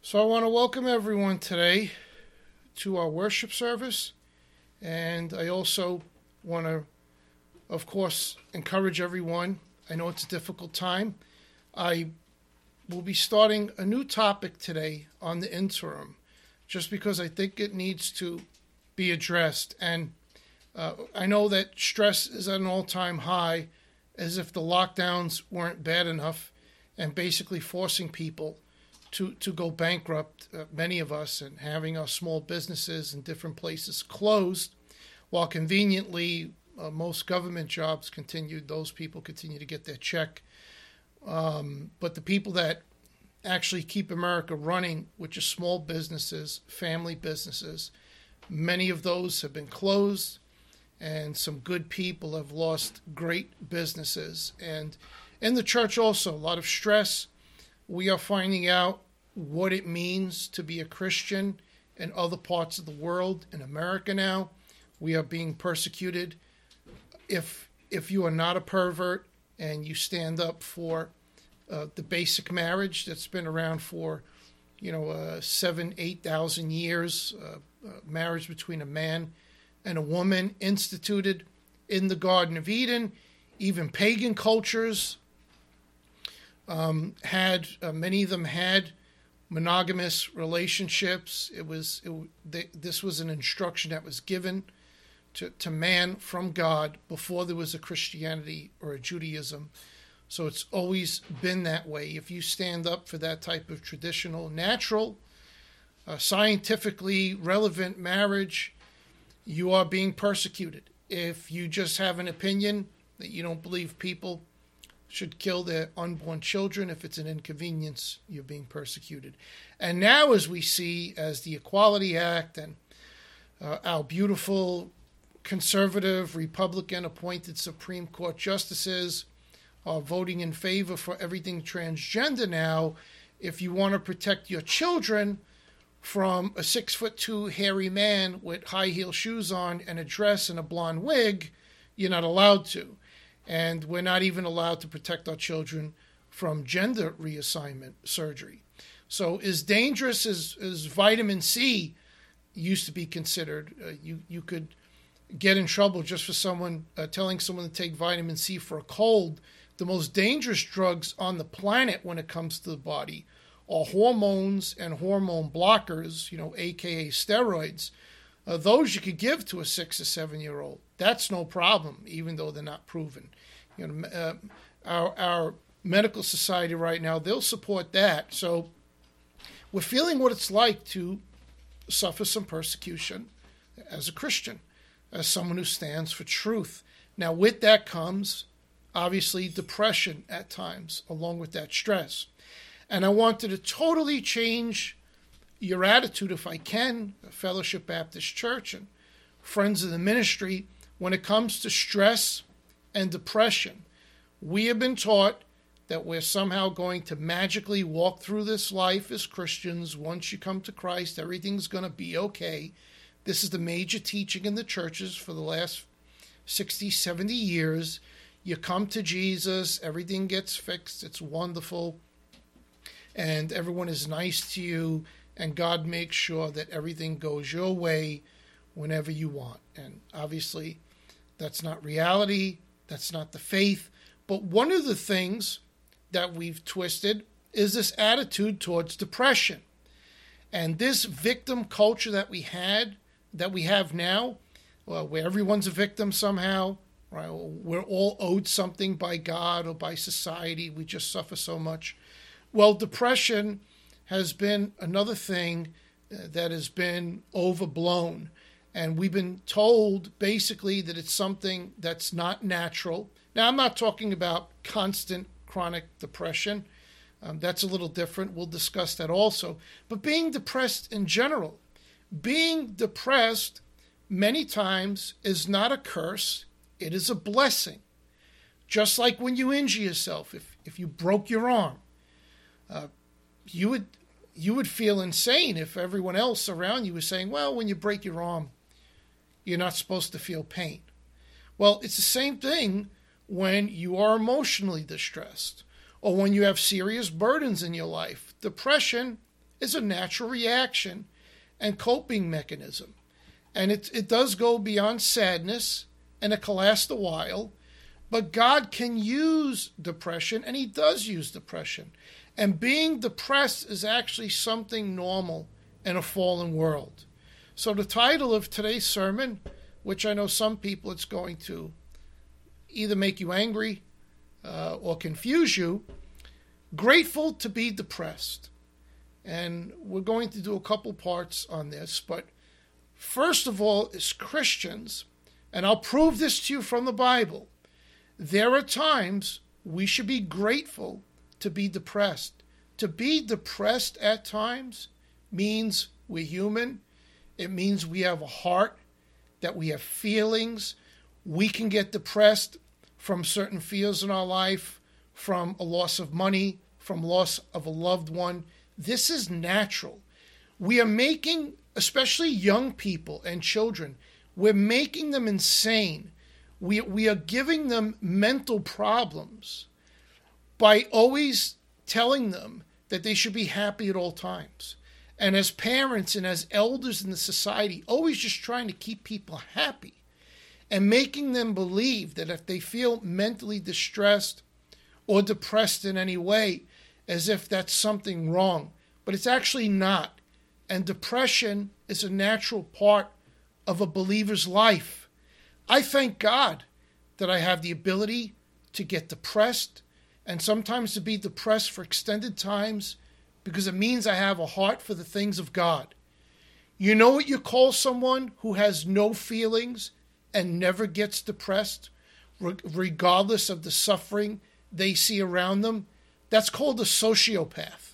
So I want to welcome everyone today to our worship service, and I also want to, of course, encourage everyone. I know it's a difficult time. I will be starting a new topic today on the interim, just because I think it needs to be addressed. And I know that stress is at an all-time high, as if the lockdowns weren't bad enough, and basically forcing people to go bankrupt, many of us, and having our small businesses in different places closed, while conveniently most government jobs continued. Those people continue to get their check. But the people that actually keep America running, which are small businesses, family businesses, many of those have been closed, and some good people have lost great businesses. And in the church also, a lot of stress. We are finding out what it means to be a Christian in other parts of the world. In America now, we are being persecuted. If you are not a pervert and you stand up for the basic marriage that's been around for 7,000-8,000 years, marriage between a man and a woman instituted in the Garden of Eden, even pagan cultures many of them had monogamous relationships. This was an instruction that was given to man from God before there was a Christianity or a Judaism. So it's always been that way. If you stand up for that type of traditional, natural, scientifically relevant marriage, you are being persecuted. If you just have an opinion that you don't believe people should kill their unborn children, if it's an inconvenience, you're being persecuted. And now, as we see, as the Equality Act and our beautiful conservative Republican appointed Supreme Court justices are voting in favor for everything transgender now, if you want to protect your children from a 6'2" hairy man with high heel shoes on and a dress and a blonde wig, you're not allowed to. And we're not even allowed to protect our children from gender reassignment surgery. So as dangerous as vitamin C used to be considered, you could get in trouble just for someone telling someone to take vitamin C for a cold. The most dangerous drugs on the planet when it comes to the body are hormones and hormone blockers, aka steroids. Those you could give to a 6 or 7-year-old. That's no problem, even though they're not proven. Our medical society right now, they'll support that. So we're feeling what it's like to suffer some persecution as a Christian, as someone who stands for truth. Now, with that comes, obviously, depression at times, along with that stress. And I wanted to totally change your attitude, if I can, Fellowship Baptist Church and friends of the ministry, when it comes to stress and depression. We have been taught that we're somehow going to magically walk through this life as Christians. Once you come to Christ, everything's going to be okay. This is the major teaching in the churches for the last 60, 70 years. You come to Jesus, everything gets fixed, it's wonderful, and everyone is nice to you, and God makes sure that everything goes your way whenever you want. And obviously, that's not reality. That's not the faith. But one of the things that we've twisted is this attitude towards depression. And this victim culture that we have now, where everyone's a victim somehow, right? We're all owed something by God or by society. We just suffer so much. Well, depression has been another thing that has been overblown. And we've been told basically that it's something that's not natural. Now, I'm not talking about constant chronic depression. That's a little different. We'll discuss that also. But being depressed in general, being depressed many times is not a curse. It is a blessing. Just like when you injure yourself, if you broke your arm, you would feel insane if everyone else around you was saying, well, when you break your arm, you're not supposed to feel pain. Well, it's the same thing when you are emotionally distressed or when you have serious burdens in your life. Depression is a natural reaction and coping mechanism. And it does go beyond sadness, and it can last a while. But God can use depression, and he does use depression. And being depressed is actually something normal in a fallen world. So the title of today's sermon, which I know some people it's going to either make you angry or confuse you, grateful to be depressed. And we're going to do a couple parts on this. But first of all, as Christians, and I'll prove this to you from the Bible, there are times we should be grateful to be depressed. To be depressed at times means we're human. It means we have a heart, that we have feelings. We can get depressed from certain fears in our life, from a loss of money, from loss of a loved one. This is natural. We are making, especially young people and children, we're making them insane. We are giving them mental problems by always telling them that they should be happy at all times. And as parents and as elders in the society, always just trying to keep people happy and making them believe that if they feel mentally distressed or depressed in any way, as if that's something wrong. But it's actually not. And depression is a natural part of a believer's life. I thank God that I have the ability to get depressed and sometimes to be depressed for extended times, because it means I have a heart for the things of God. You know what you call someone who has no feelings and never gets depressed, regardless of the suffering they see around them? That's called a sociopath.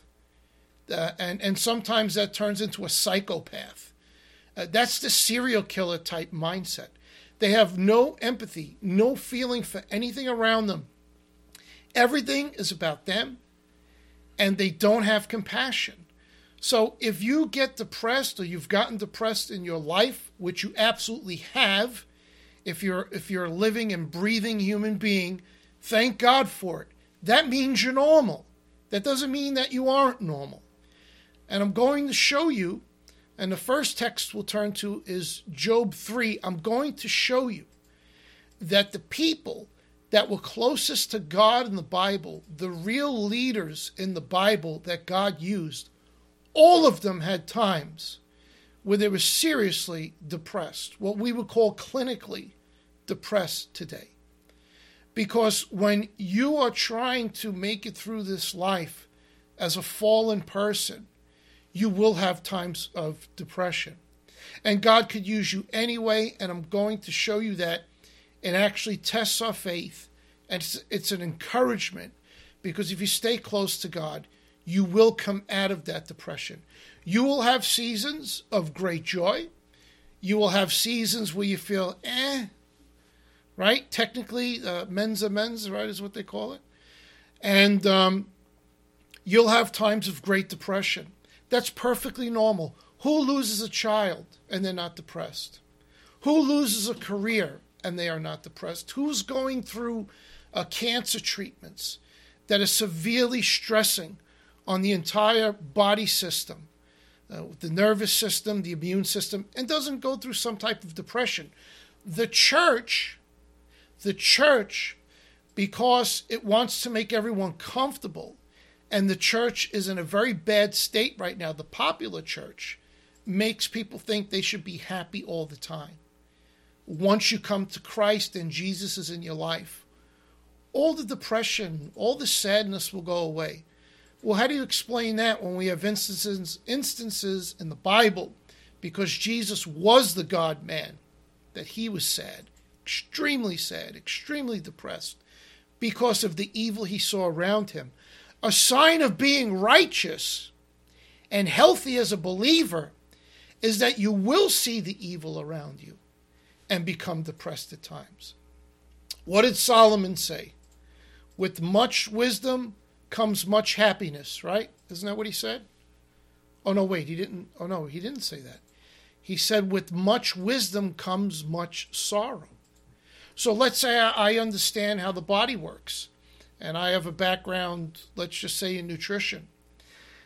And sometimes that turns into a psychopath. That's the serial killer type mindset. They have no empathy, no feeling for anything around them. Everything is about them, and they don't have compassion. So if you get depressed, or you've gotten depressed in your life, which you absolutely have, if you're a living and breathing human being, thank God for it. That means you're normal. That doesn't mean that you aren't normal. And I'm going to show you, and the first text we'll turn to is Job 3. I'm going to show you that the people that were closest to God in the Bible, the real leaders in the Bible that God used, all of them had times where they were seriously depressed, what we would call clinically depressed today. Because when you are trying to make it through this life as a fallen person, you will have times of depression. And God could use you anyway, and I'm going to show you that it actually tests our faith, and it's an encouragement, because if you stay close to God, you will come out of that depression. You will have seasons of great joy. You will have seasons where you feel, right? Technically, men's amends, right, is what they call it. And you'll have times of great depression. That's perfectly normal. Who loses a child and they're not depressed? Who loses a career and they are not depressed? Who's going through cancer treatments that are severely stressing on the entire body system, the nervous system, the immune system, and doesn't go through some type of depression? The church, because it wants to make everyone comfortable, and the church is in a very bad state right now, the popular church makes people think they should be happy all the time. Once you come to Christ and Jesus is in your life, all the depression, all the sadness will go away. Well, how do you explain that when we have instances in the Bible, because Jesus was the God-man, that he was sad, extremely depressed, because of the evil he saw around him? A sign of being righteous and healthy as a believer is that you will see the evil around you and become depressed at times. What did Solomon say? With much wisdom comes much happiness, right? Isn't that what he said? Oh, no, wait, he didn't say that. He said, with much wisdom comes much sorrow. So let's say I understand how the body works, and I have a background, let's just say, in nutrition.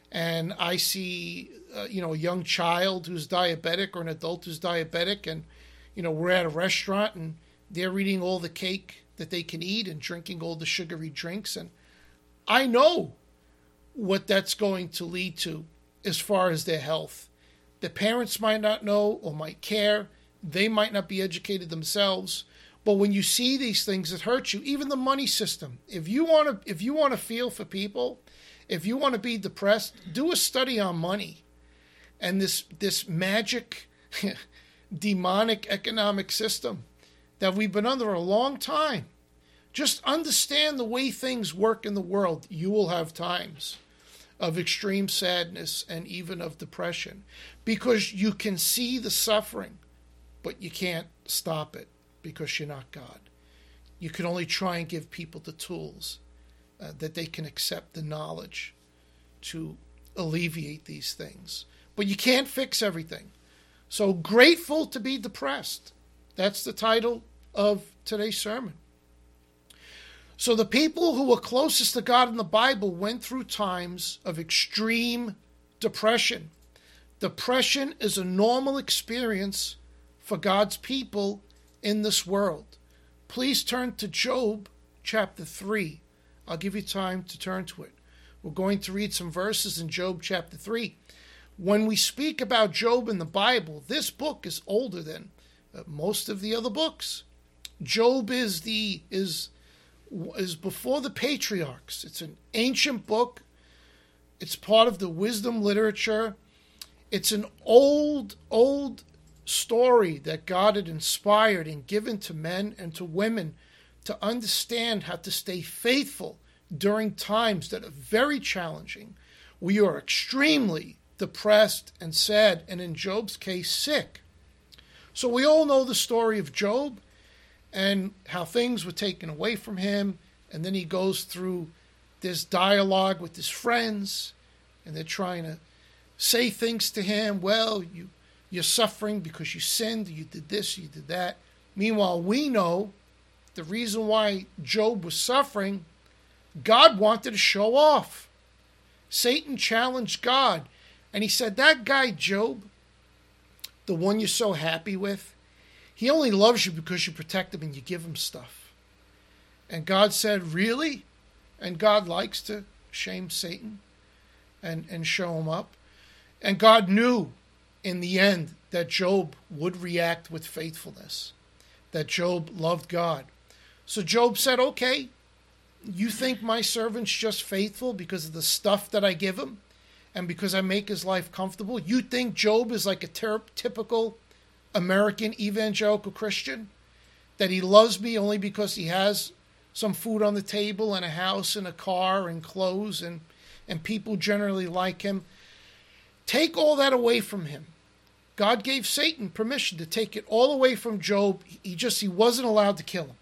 and I see, a young child who's diabetic or an adult who's diabetic, and, we're at a restaurant and they're eating all the cake that they can eat and drinking all the sugary drinks. And I know what that's going to lead to as far as their health. The parents might not know or might care. They might not be educated themselves. But when you see these things, it hurts you. Even the money system. If you want to feel for people, if you want to be depressed, do a study on money and this magic, demonic economic system that we've been under a long time. Just understand the way things work in the world. You will have times of extreme sadness and even of depression because you can see the suffering, but you can't stop it because you're not God. You can only try and give people the tools that they can accept the knowledge to alleviate these things. But you can't fix everything. So grateful to be depressed. That's the title of today's sermon. So the people who were closest to God in the Bible went through times of extreme depression. Depression is a normal experience for God's people in this world. Please turn to Job chapter 3. I'll give you time to turn to it. We're going to read some verses in Job chapter 3. When we speak about Job in the Bible, this book is older than most of the other books. Job is before the patriarchs. It's an ancient book. It's part of the wisdom literature. It's an old story that God had inspired and given to men and to women to understand how to stay faithful during times that are very challenging. We are extremely depressed and sad, and in Job's case, sick. So we all know the story of Job and how things were taken away from him, and then he goes through this dialogue with his friends, and they're trying to say things to him. Well, you're suffering because you sinned, you did this, you did that. Meanwhile, we know the reason why Job was suffering, God wanted to show off. Satan challenged God, and he said, that guy Job, the one you're so happy with, he only loves you because you protect him and you give him stuff. And God said, really? And God likes to shame Satan and show him up. And God knew in the end that Job would react with faithfulness, that Job loved God. So Job said, okay, you think my servant's just faithful because of the stuff that I give him and because I make his life comfortable? You think Job is like a typical American evangelical Christian? That he loves me only because he has some food on the table and a house and a car and clothes and people generally like him? Take all that away from him. God gave Satan permission to take it all away from Job. He wasn't allowed to kill him.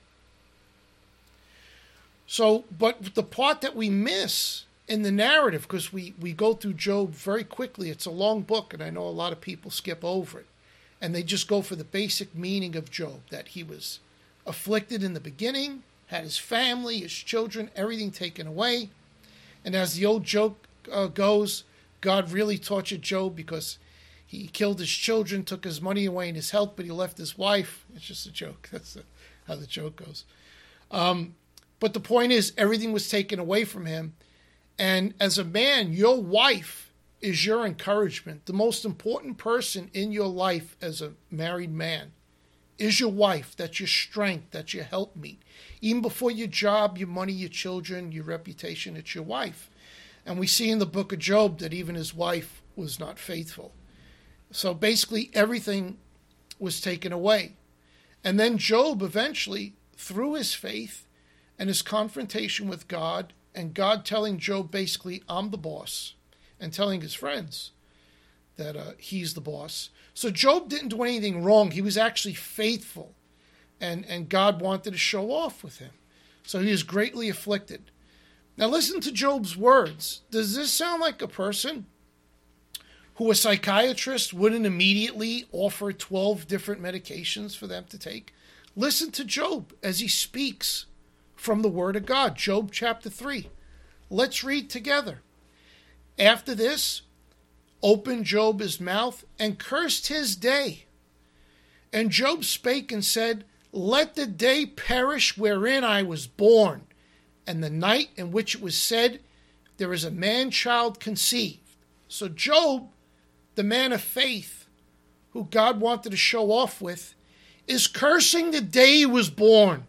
So, but the part that we miss in the narrative, because we go through Job very quickly, it's a long book, and I know a lot of people skip over it, and they just go for the basic meaning of Job, that he was afflicted in the beginning, had his family, his children, everything taken away. And as the old joke goes, God really tortured Job because he killed his children, took his money away and his health, but he left his wife. It's just a joke. That's how the joke goes. But the point is, everything was taken away from him. And as a man, your wife is your encouragement. The most important person in your life as a married man is your wife. That's your strength. That's your helpmeet. Even before your job, your money, your children, your reputation, it's your wife. And we see in the book of Job that even his wife was not faithful. So basically everything was taken away. And then Job eventually, through his faith and his confrontation with God, and God telling Job basically, I'm the boss, and telling his friends that he's the boss. So Job didn't do anything wrong. He was actually faithful, and God wanted to show off with him. So he was greatly afflicted. Now listen to Job's words. Does this sound like a person who a psychiatrist wouldn't immediately offer 12 different medications for them to take? Listen to Job as he speaks from the Word of God. Job chapter 3. Let's read together. After this, opened Job his mouth and cursed his day. And Job spake and said, let the day perish wherein I was born, and the night in which it was said, there is a man-child conceived. So Job, the man of faith, who God wanted to show off with, is cursing the day he was born.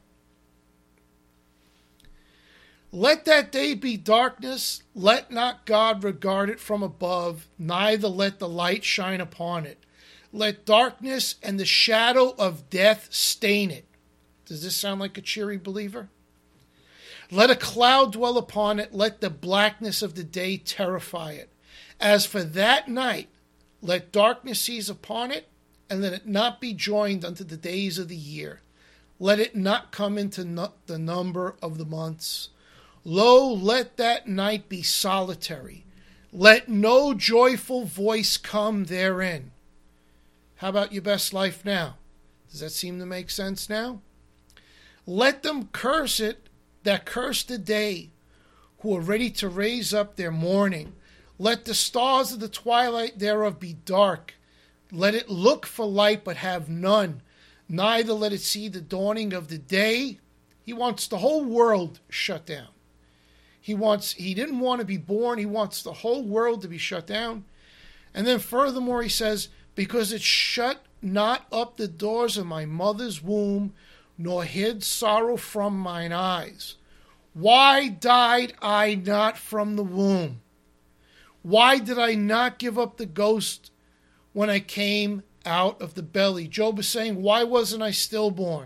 Let that day be darkness, let not God regard it from above, neither let the light shine upon it. Let darkness and the shadow of death stain it. Does this sound like a cheery believer? Let a cloud dwell upon it, let the blackness of the day terrify it. As for that night, let darkness seize upon it, and let it not be joined unto the days of the year. Let it not come into the number of the months. Lo, let that night be solitary. Let no joyful voice come therein. How about your best life now? Does that seem to make sense now? Let them curse it that curse the day, who are ready to raise up their mourning. Let the stars of the twilight thereof be dark. Let it look for light, but have none. Neither let it see the dawning of the day. He wants the whole world shut down. He didn't want to be born. He wants the whole world to be shut down. And then furthermore, he says, because it shut not up the doors of my mother's womb, nor hid sorrow from mine eyes. Why died I not from the womb? Why did I not give up the ghost when I came out of the belly? Job is saying, why wasn't I stillborn?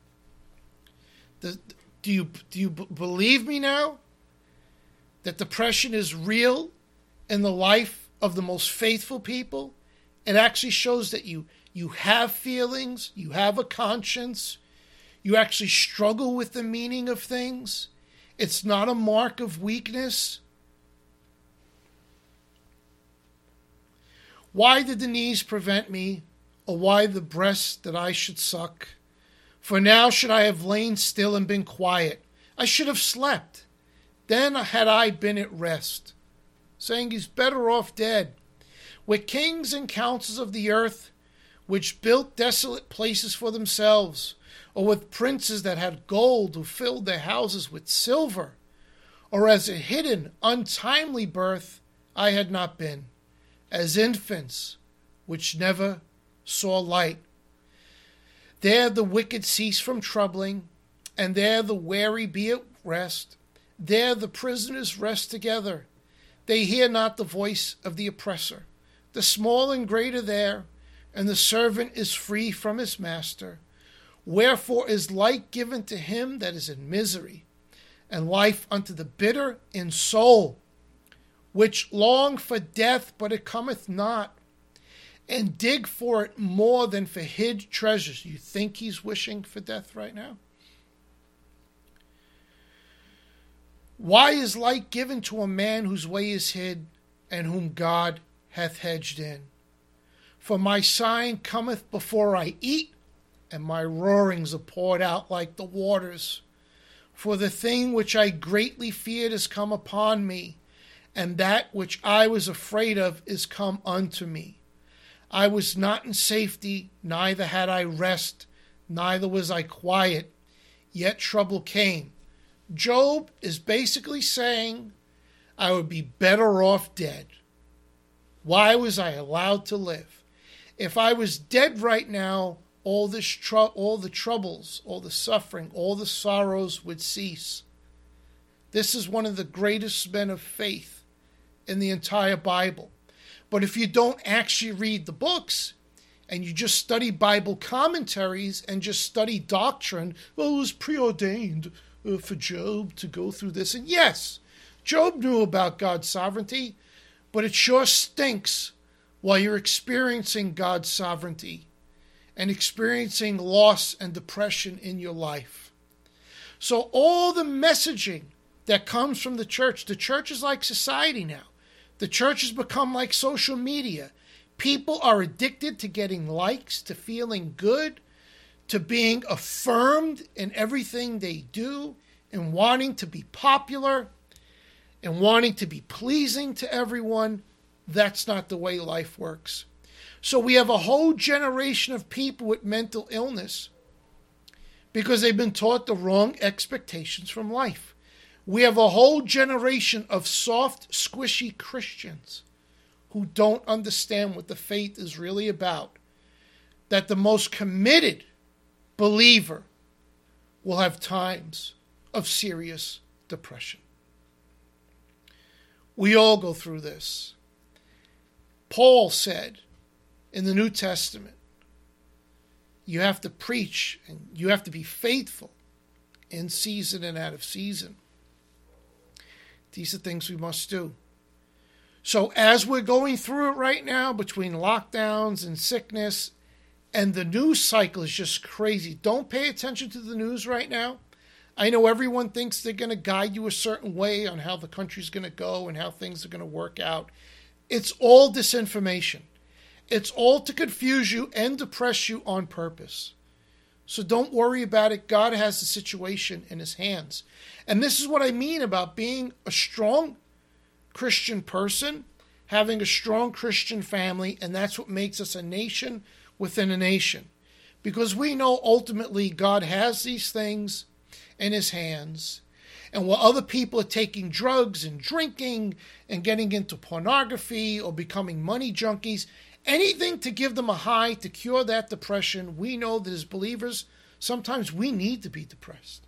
Do you believe me now? That depression is real in the life of the most faithful people? It actually shows that you have feelings, you have a conscience, you actually struggle with the meaning of things. It's not a mark of weakness. Why did the knees prevent me, or why the breasts that I should suck? For now should I have lain still and been quiet. I should have slept. Then had I been at rest. Saying he's better off dead. With kings and councils of the earth, which built desolate places for themselves, or with princes that had gold, who filled their houses with silver, or as a hidden, untimely birth, I had not been, as infants, which never saw light. There the wicked cease from troubling, and there the weary be at rest. There the prisoners rest together. They hear not the voice of the oppressor. The small and great are there, and the servant is free from his master. Wherefore is light given to him that is in misery, and life unto the bitter in soul, which long for death, but it cometh not, and dig for it more than for hid treasures. You think he's wishing for death right now? Why is light given to a man whose way is hid, and whom God hath hedged in? For my sign cometh before I eat, and my roarings are poured out like the waters. For the thing which I greatly feared is come upon me, and that which I was afraid of is come unto me. I was not in safety, neither had I rest, neither was I quiet, yet trouble came. Job is basically saying, I would be better off dead. Why was I allowed to live? If I was dead right now, all the troubles, all the suffering, all the sorrows would cease. This is one of the greatest men of faith in the entire Bible. But if you don't actually read the books, and you just study Bible commentaries and just study doctrine, well, it was preordained for Job to go through this. And yes, Job knew about God's sovereignty, but it sure stinks while you're experiencing God's sovereignty and experiencing loss and depression in your life. So all the messaging that comes from the church is like society now. The church has become like social media. People are addicted to getting likes, to feeling good, to being affirmed in everything they do, and wanting to be popular. and wanting to be pleasing to everyone. That's not the way life works. So we have a whole generation of people with mental illness because they've been taught the wrong expectations from life. We have a whole generation of soft, squishy Christians who don't understand what the faith is really about. That the most committed believer will have times of serious depression. We all go through this. Paul said in the New Testament, you have to preach and you have to be faithful in season and out of season. These are things we must do. So as we're going through it right now, between lockdowns and sickness, and the news cycle is just crazy. Don't pay attention to the news right now. I know everyone thinks they're going to guide you a certain way on how the country's going to go and how things are going to work out. It's all disinformation. It's all to confuse you and depress you on purpose. So don't worry about it. God has the situation in his hands. And this is what I mean about being a strong Christian person, having a strong Christian family, and that's what makes us a nation within a nation. Because we know ultimately God has these things in his hands. And while other people are taking drugs and drinking and getting into pornography or becoming money junkies, anything to give them a high to cure that depression, we know that as believers, sometimes we need to be depressed.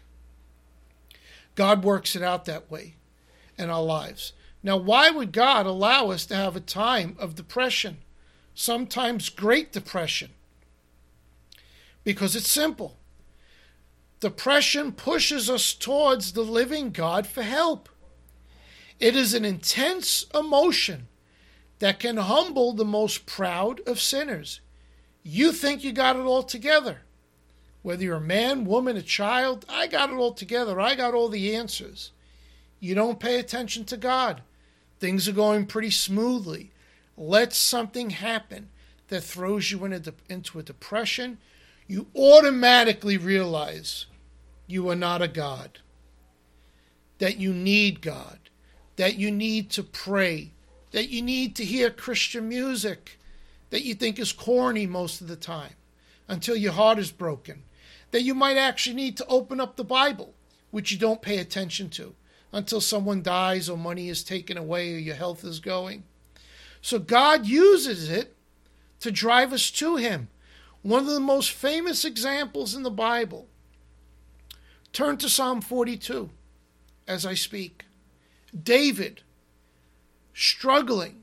God works it out that way in our lives. Now, why would God allow us to have a time of depression? Sometimes great depression. Because it's simple. Depression pushes us towards the living God for help. It is an intense emotion that can humble the most proud of sinners. You think you got it all together. Whether you're a man, woman, a child, I got it all together. I got all the answers. You don't pay attention to God. Things are going pretty smoothly. Let something happen that throws you into a depression. You automatically realize you are not a God. That you need God. That you need to pray. That you need to hear Christian music that you think is corny most of the time until your heart is broken. That you might actually need to open up the Bible, which you don't pay attention to until someone dies or money is taken away or your health is going. So God uses it to drive us to him. One of the most famous examples in the Bible. Turn to Psalm 42 as I speak. David, struggling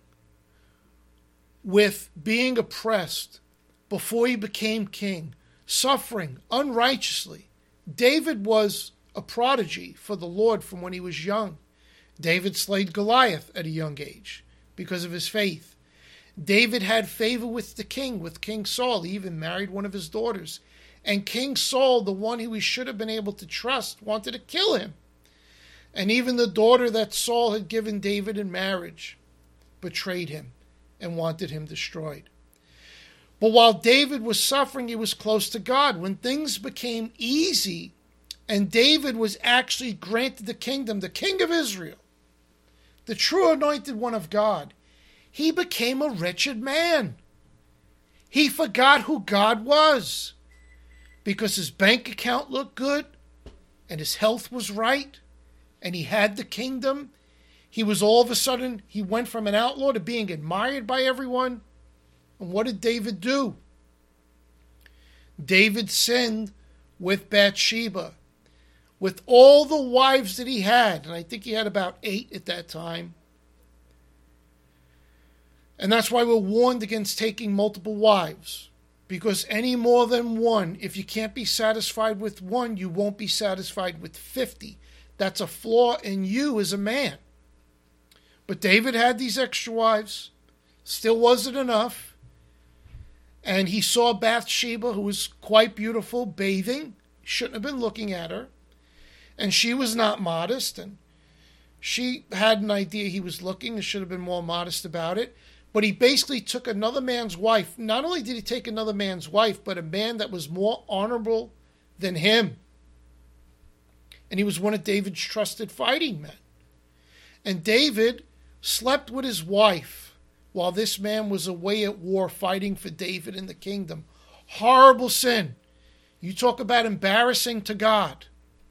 with being oppressed before he became king, suffering unrighteously. David was a prodigy for the Lord from when he was young. David slayed Goliath at a young age because of his faith. David had favor with the king, with King Saul. He even married one of his daughters. And King Saul, the one who he should have been able to trust, wanted to kill him. And even the daughter that Saul had given David in marriage betrayed him and wanted him destroyed. But while David was suffering, he was close to God. When things became easy and David was actually granted the kingdom, the king of Israel, the true anointed one of God, he became a wretched man. He forgot who God was because his bank account looked good and his health was right and he had the kingdom. He was all of a sudden, he went from an outlaw to being admired by everyone. And what did David do? David sinned with Bathsheba, with all the wives that he had. And I think he had about 8 at that time. And that's why we're warned against taking multiple wives. Because any more than one, if you can't be satisfied with one, you won't be satisfied with 50. That's a flaw in you as a man. But David had these extra wives. Still wasn't enough. And he saw Bathsheba, who was quite beautiful, bathing. Shouldn't have been looking at her. And she was not modest. And she had an idea he was looking and should have been more modest about it. But he basically took another man's wife. Not only did he take another man's wife, but a man that was more honorable than him. And he was one of David's trusted fighting men. And David slept with his wife while this man was away at war fighting for David and the kingdom. Horrible sin. You talk about embarrassing to God.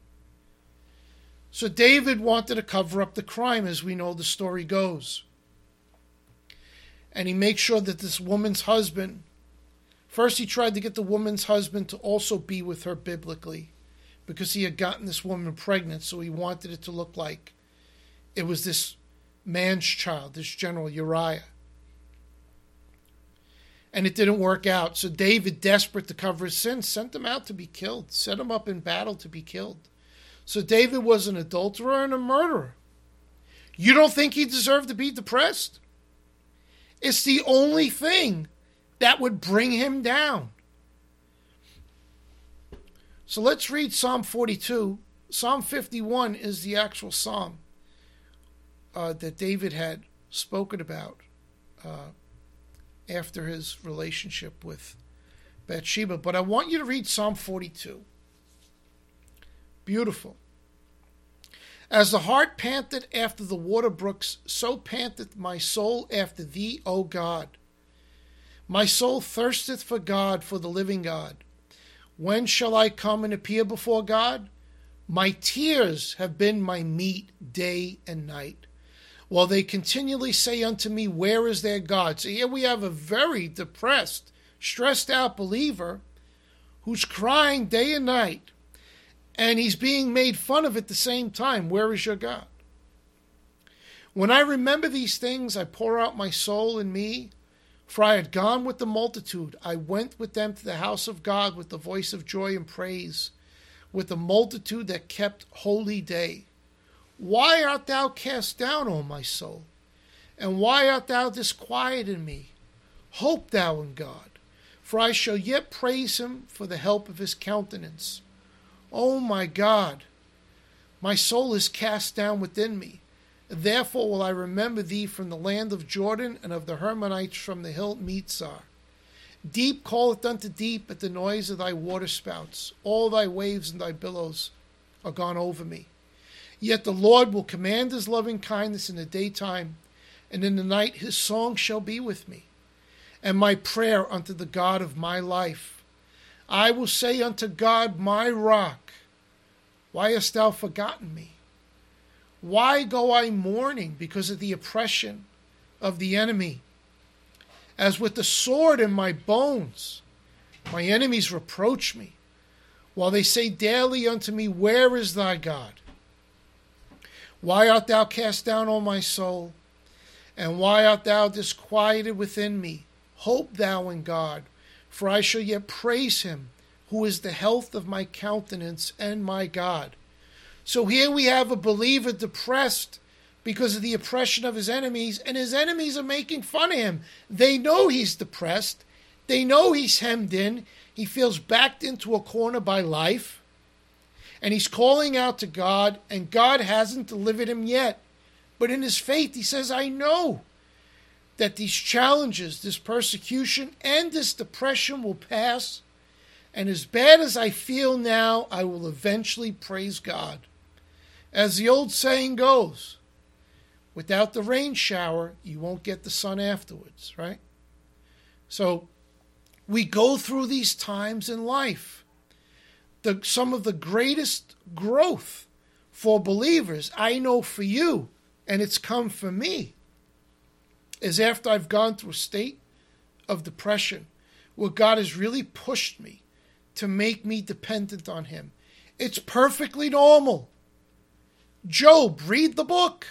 So David wanted to cover up the crime, as we know the story goes. And he makes sure that this woman's husband, first he tried to get the woman's husband to also be with her biblically, because he had gotten this woman pregnant, so he wanted it to look like it was this man's child, this general Uriah. And it didn't work out. So David, desperate to cover his sins, sent him out to be killed, set him up in battle to be killed. So David was an adulterer and a murderer. You don't think he deserved to be depressed? It's the only thing that would bring him down. So let's read Psalm 42. Psalm 51 is the actual psalm that David had spoken about after his relationship with Bathsheba. But I want you to read Psalm 42. Beautiful. As the hart panteth after the water brooks, so panteth my soul after thee, O God. My soul thirsteth for God, for the living God. When shall I come and appear before God? My tears have been my meat day and night, while they continually say unto me, where is their God? So here we have a very depressed, stressed out believer who's crying day and night, and he's being made fun of at the same time. Where is your God? When I remember these things, I pour out my soul in me. For I had gone with the multitude. I went with them to the house of God with the voice of joy and praise, with the multitude that kept holy day. Why art thou cast down, O my soul? And why art thou disquieted in me? Hope thou in God, for I shall yet praise him for the help of his countenance. O my God, my soul is cast down within me. Therefore will I remember thee from the land of Jordan, and of the Hermonites from the hill Mizar. Deep calleth unto deep at the noise of thy waterspouts. All thy waves and thy billows are gone over me. Yet the Lord will command his loving kindness in the daytime, and in the night his song shall be with me, and my prayer unto the God of my life. I will say unto God, my rock, why hast thou forgotten me? Why go I mourning because of the oppression of the enemy? As with the sword in my bones, my enemies reproach me, while they say daily unto me, where is thy God? Why art thou cast down, O my soul? And why art thou disquieted within me? Hope thou in God, for I shall yet praise him, who is the health of my countenance and my God. So here we have a believer depressed because of the oppression of his enemies, and his enemies are making fun of him. They know he's depressed. They know he's hemmed in. He feels backed into a corner by life. And he's calling out to God, and God hasn't delivered him yet. But in his faith, he says, I know that these challenges, this persecution, and this depression will pass. And as bad as I feel now, I will eventually praise God. As the old saying goes, without the rain shower, you won't get the sun afterwards, right? So we go through these times in life. Some of the greatest growth for believers, I know for you, and it's come for me, is after I've gone through a state of depression where God has really pushed me to make me dependent on him. It's perfectly normal. Job, read the book.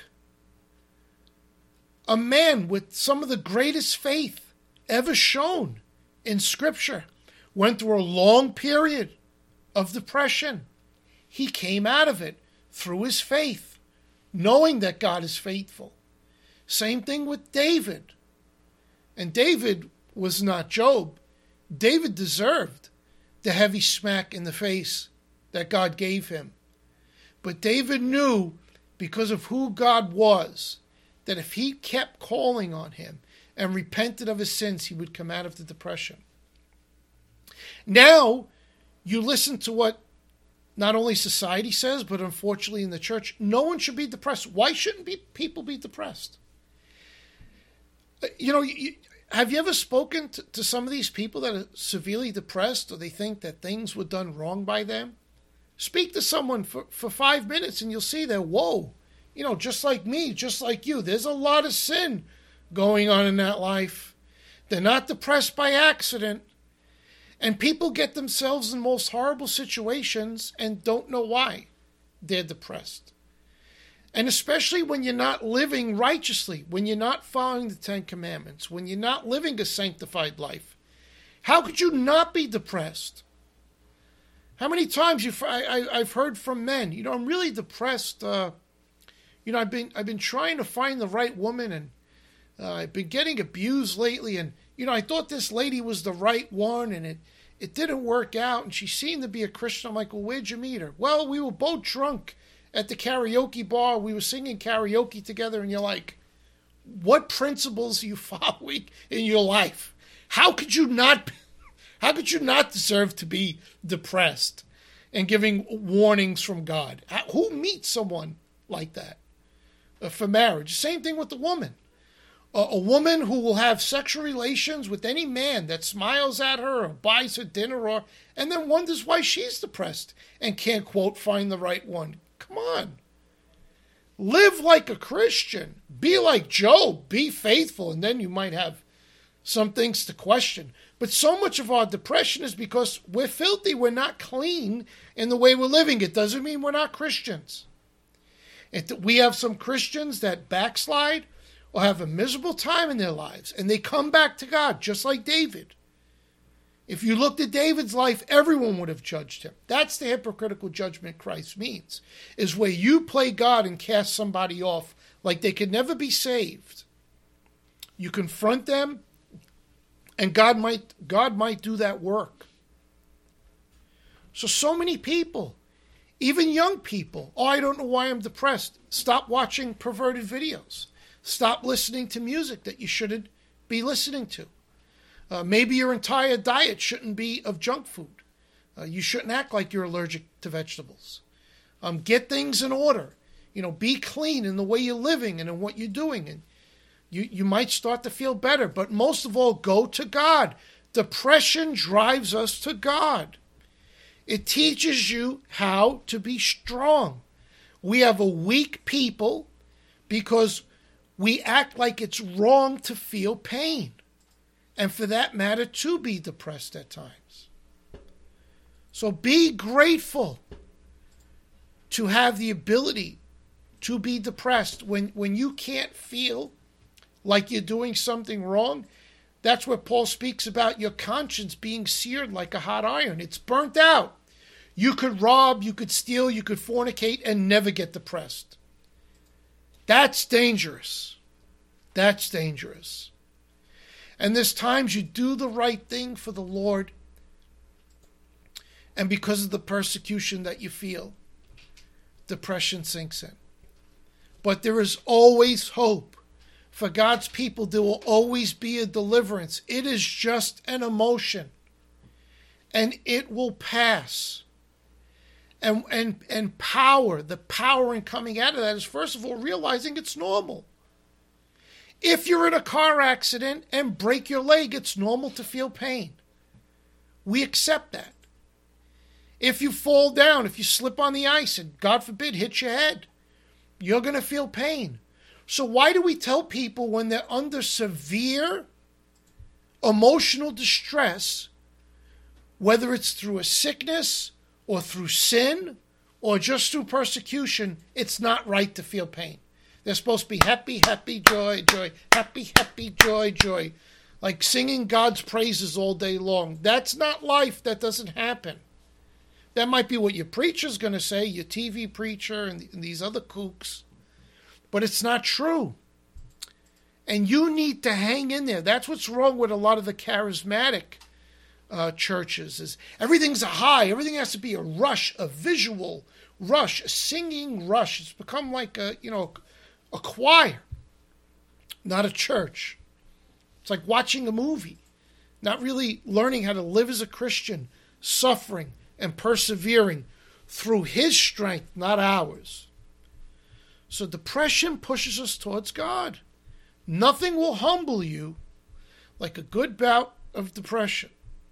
A man with some of the greatest faith ever shown in Scripture went through a long period of depression. He came out of it through his faith, knowing that God is faithful. Same thing with David. And David was not Job. David deserved the heavy smack in the face that God gave him. But David knew, because of who God was, that if he kept calling on him and repented of his sins, he would come out of the depression. Now, you listen to what not only society says, but unfortunately in the church, no one should be depressed. Why shouldn't people be depressed? Have you ever spoken to some of these people that are severely depressed, or they think that things were done wrong by them? Speak to someone for 5 minutes and you'll see that, whoa, just like me, just like you, there's a lot of sin going on in that life. They're not depressed by accident. And people get themselves in most horrible situations and don't know why they're depressed. And especially when you're not living righteously, when you're not following the Ten Commandments, when you're not living a sanctified life, how could you not be depressed? How many times I've heard from men, I'm really depressed. I've been trying to find the right woman, and I've been getting abused lately, and I thought this lady was the right one, and it didn't work out, and she seemed to be a Christian. I'm like, well, where'd you meet her? Well, we were both drunk at the karaoke bar. We were singing karaoke together, and you're like, what principles are you following in your life? How could you not deserve to be depressed and giving warnings from God? Who meets someone like that for marriage? Same thing with the woman. A woman who will have sexual relations with any man that smiles at her or buys her dinner, and then wonders why she's depressed and can't, quote, find the right one. Come on. Live like a Christian. Be like Job. Be faithful, and then you might have some things to question. But so much of our depression is because we're filthy. We're not clean in the way we're living. It doesn't mean we're not Christians. We have some Christians that backslide or have a miserable time in their lives, and they come back to God, just like David. If you looked at David's life, everyone would have judged him. That's the hypocritical judgment Christ means, is where you play God and cast somebody off like they could never be saved. You confront them, and God might do that work. So many people, even young people, I don't know why I'm depressed. Stop watching perverted videos. Stop listening to music that you shouldn't be listening to. Maybe your entire diet shouldn't be of junk food. You shouldn't act like you're allergic to vegetables. Get things in order. Be clean in the way you're living and in what you're doing. And you might start to feel better. But most of all, go to God. Depression drives us to God. It teaches you how to be strong. We have a weak people because we act like it's wrong to feel pain. And for that matter, to be depressed at times. So be grateful to have the ability to be depressed. When you can't feel like you're doing something wrong, that's what Paul speaks about your conscience being seared like a hot iron. It's burnt out. You could rob, you could steal, you could fornicate and never get depressed. That's dangerous. That's dangerous. And there's times you do the right thing for the Lord, and because of the persecution that you feel, depression sinks in. But there is always hope. For God's people, there will always be a deliverance. It is just an emotion, and it will pass. And power, the power in coming out of that is, first of all, realizing it's normal. If you're in a car accident and break your leg, it's normal to feel pain. We accept that. If you fall down, if you slip on the ice and, God forbid, hit your head, you're going to feel pain. So why do we tell people when they're under severe emotional distress, whether it's through a sickness or through sin or just through persecution, it's not right to feel pain? They're supposed to be happy, happy, joy, joy, happy, happy, joy, joy. Like singing God's praises all day long. That's not life. That doesn't happen. That might be what your preacher's going to say, your TV preacher and these other kooks. But it's not true. And you need to hang in there. That's what's wrong with a lot of the charismatic churches. Is everything's a high. Everything has to be a rush, a visual rush, a singing rush. It's become like a choir, not a church. It's like watching a movie, not really learning how to live as a Christian, suffering and persevering through his strength, not ours. So depression pushes us towards God. Nothing will humble you like a good bout of depression.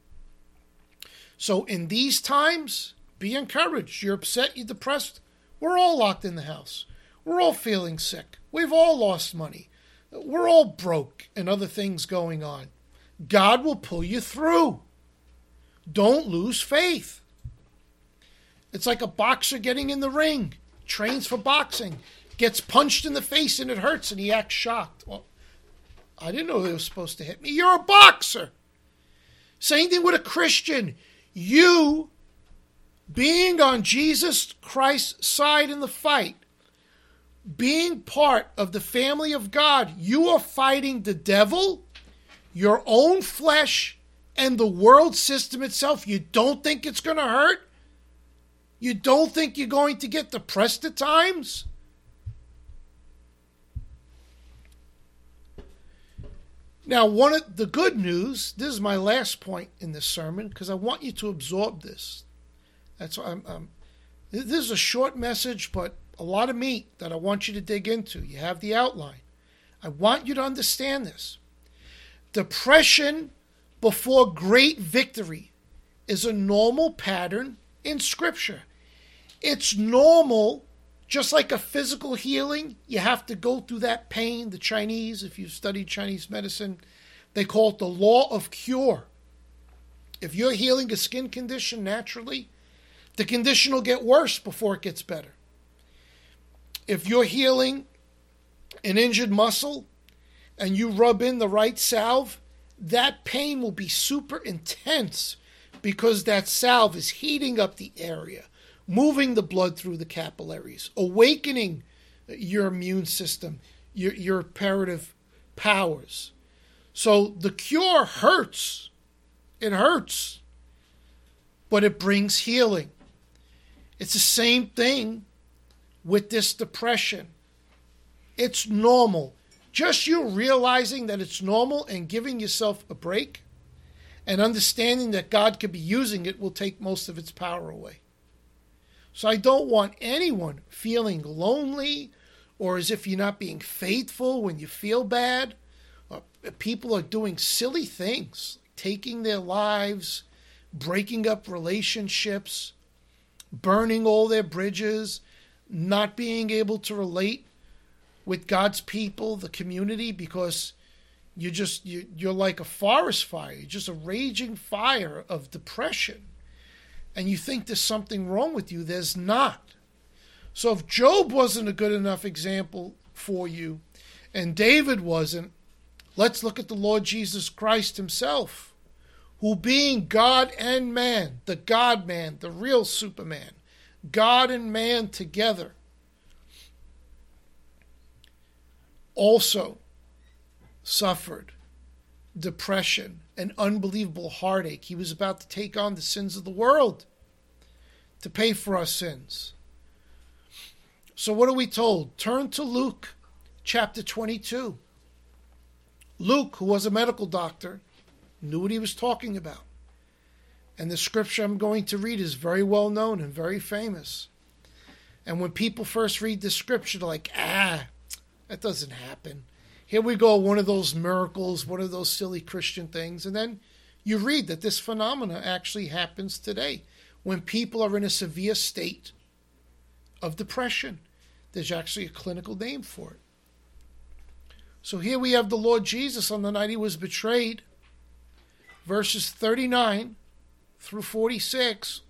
So in these times, be encouraged. You're upset, you're depressed. We're all locked in the house. We're all feeling sick. We've all lost money. We're all broke and other things going on. God will pull you through. Don't lose faith. It's like a boxer getting in the ring, trains for boxing, gets punched in the face and it hurts and he acts shocked. Well, I didn't know they were supposed to hit me. You're a boxer. Same thing with a Christian. You, being on Jesus Christ's side in the fight, being part of the family of God, you are fighting the devil, your own flesh, and the world system itself. You don't think it's going to hurt? You don't think you're going to get depressed at times? Now, one of the good news, this is my last point in this sermon, because I want you to absorb this. That's why this is a short message, but a lot of meat that I want you to dig into. You have the outline. I want you to understand this. Depression before great victory is a normal pattern in Scripture. It's normal, just like a physical healing, you have to go through that pain. The Chinese, if you've studied Chinese medicine, they call it the law of cure. If you're healing a skin condition naturally, the condition will get worse before it gets better. If you're healing an injured muscle and you rub in the right salve, that pain will be super intense because that salve is heating up the area, moving the blood through the capillaries, awakening your immune system, your reparative powers. So the cure hurts. It hurts. But it brings healing. It's the same thing with this depression. It's normal. Just you realizing that it's normal and giving yourself a break and understanding that God could be using it will take most of its power away. So I don't want anyone feeling lonely or as if you're not being faithful when you feel bad. People are doing silly things, taking their lives, breaking up relationships, burning all their bridges, not being able to relate with God's people, the community, because you're like a forest fire. You're just a raging fire of depression. And you think there's something wrong with you. There's not. So if Job wasn't a good enough example for you, and David wasn't, let's look at the Lord Jesus Christ himself, who being God and man, the God-man, the real Superman, God and man together, also suffered depression and unbelievable heartache. He was about to take on the sins of the world to pay for our sins. So what are we told? Turn to Luke chapter 22. Luke, who was a medical doctor, knew what he was talking about. And the scripture I'm going to read is very well known and very famous. And when people first read the scripture, they're like, that doesn't happen. Here we go, one of those miracles, one of those silly Christian things. And then you read that this phenomena actually happens today when people are in a severe state of depression. There's actually a clinical name for it. So here we have the Lord Jesus on the night he was betrayed, verses 39 through 46.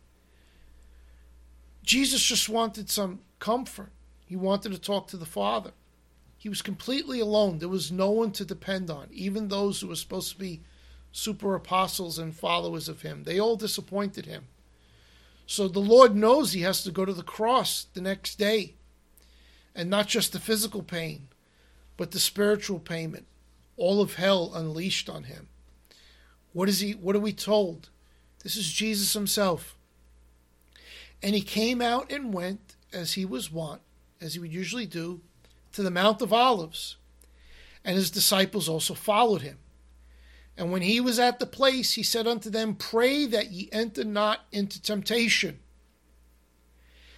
Jesus just wanted some comfort. He wanted to talk to the Father. He was completely alone. There was no one to depend on, even those who were supposed to be super apostles and followers of him. They all disappointed him. So the Lord knows he has to go to the cross the next day. And not just the physical pain, but the spiritual payment. All of hell unleashed on him. What are we told? This is Jesus himself. And he came out and went, as he was wont, as he would usually do, to the Mount of Olives. And his disciples also followed him. And when he was at the place, he said unto them, Pray that ye enter not into temptation.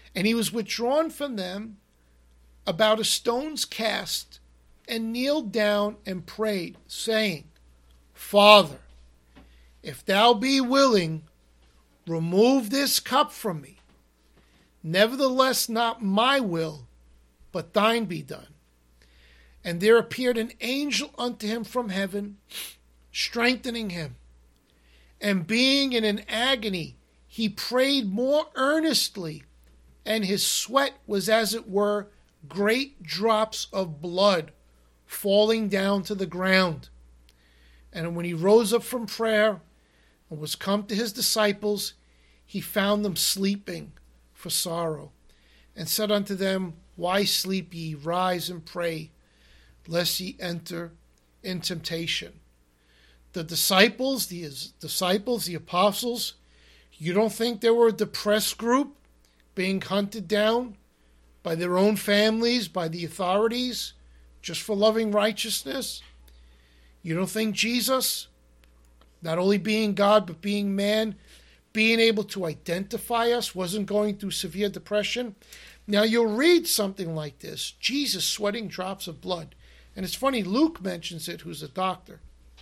And he was withdrawn from them about a stone's cast, and kneeled down and prayed, saying, Father, if thou be willing, remove this cup from me. Nevertheless, not my will, but thine be done. And there appeared an angel unto him from heaven, strengthening him. And being in an agony, he prayed more earnestly, and his sweat was as it were great drops of blood falling down to the ground. And when he rose up from prayer and was come to his disciples, he found them sleeping for sorrow, and said unto them, Why sleep ye? Rise and pray, lest ye enter in temptation. The disciples, the apostles, you don't think they were a depressed group being hunted down by their own families, by the authorities, just for loving righteousness? You don't think Jesus, not only being God but being man, being able to identify us, wasn't going through severe depression? Now you'll read something like this, Jesus sweating drops of blood. And it's funny, Luke mentions it, who's a doctor.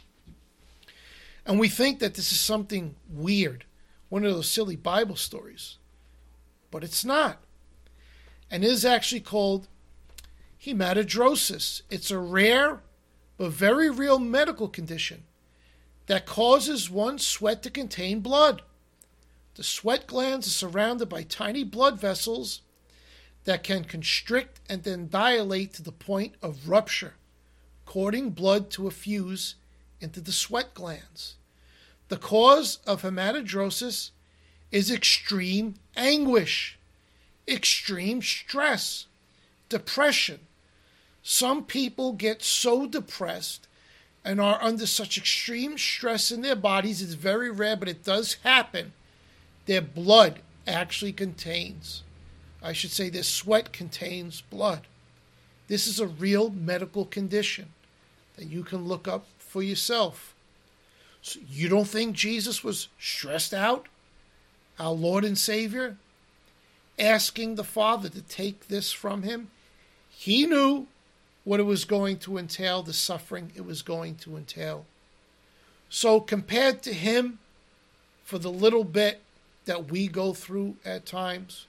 And we think that this is something weird, one of those silly Bible stories. But it's not. And it is actually called hematidrosis. It's a rare but very real medical condition that causes one's sweat to contain blood. The sweat glands are surrounded by tiny blood vessels that can constrict and then dilate to the point of rupture, causing blood to effuse into the sweat glands. The cause of hematidrosis is extreme anguish, extreme stress, depression. Some people get so depressed and are under such extreme stress in their bodies, it's very rare, but it does happen, their blood actually contains, their sweat contains blood. This is a real medical condition that you can look up for yourself. So you don't think Jesus was stressed out, our Lord and Savior, asking the Father to take this from him? He knew what it was going to entail, the suffering it was going to entail. So compared to him, for the little bit that we go through at times,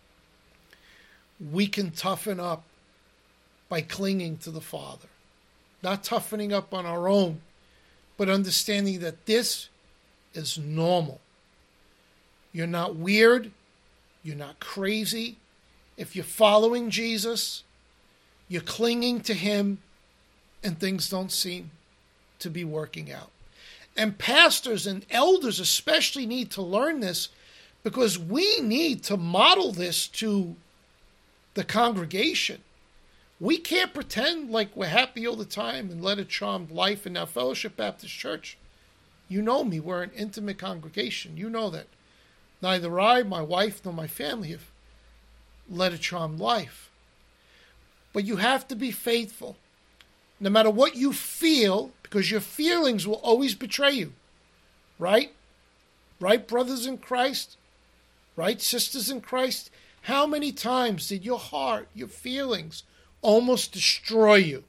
we can toughen up by clinging to the Father. Not toughening up on our own, but understanding that this is normal. You're not weird. You're not crazy. If you're following Jesus, you're clinging to him, and things don't seem to be working out. And pastors and elders especially need to learn this, because we need to model this to the congregation. We can't pretend like we're happy all the time and led a charmed life in our Fellowship Baptist Church. You know me, we're an intimate congregation. You know that. Neither I, my wife, nor my family have led a charmed life. But you have to be faithful. No matter what you feel, because your feelings will always betray you. Right? Right, brothers in Christ? Right, sisters in Christ? How many times did your heart, your feelings, almost destroy you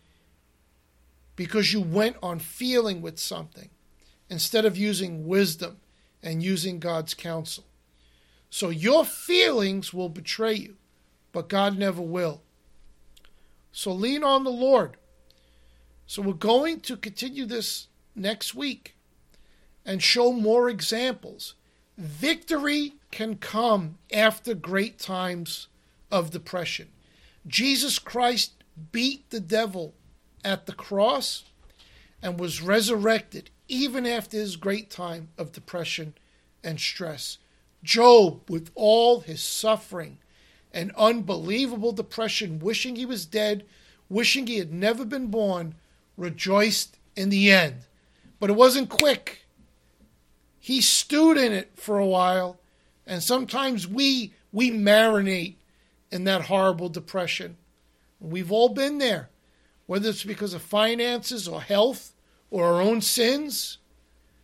because you went on feeling with something instead of using wisdom and using God's counsel? So your feelings will betray you, but God never will. So lean on the Lord. So we're going to continue this next week and show more examples. Victory can come after great times of depression. Jesus Christ beat the devil at the cross and was resurrected even after his great time of depression and stress. Job, with all his suffering and unbelievable depression, wishing he was dead, wishing he had never been born, rejoiced in the end. But it wasn't quick. He stewed in it for a while, and sometimes we marinate in that horrible depression. We've all been there, whether it's because of finances or health or our own sins.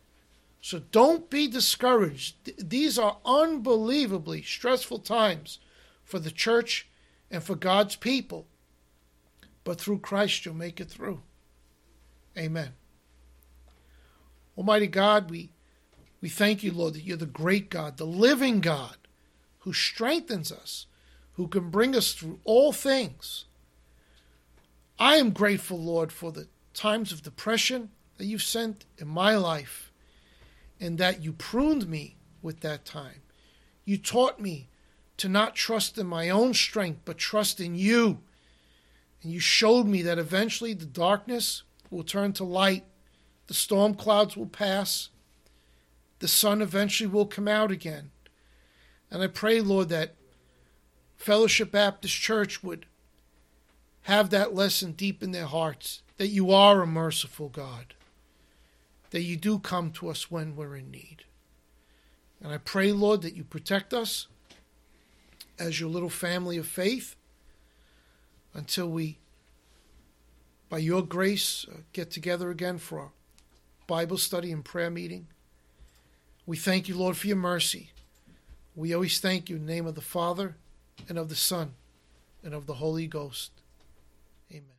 So don't be discouraged. These are unbelievably stressful times for the church and for God's people. But through Christ, you'll make it through. Amen. Almighty God, we thank you, Lord, that you're the great God, the living God, who strengthens us, who can bring us through all things. I am grateful, Lord, for the times of depression that you've sent in my life, and that you pruned me with that time. You taught me to not trust in my own strength, but trust in you. And you showed me that eventually the darkness will turn to light, the storm clouds will pass, the sun eventually will come out again. And I pray, Lord, that Fellowship Baptist Church would have that lesson deep in their hearts, that you are a merciful God, that you do come to us when we're in need. And I pray, Lord, that you protect us as your little family of faith until we, by your grace, get together again for our Bible study and prayer meeting. We thank you, Lord, for your mercy. We always thank you in the name of the Father, and of the Son, and of the Holy Ghost. Amen.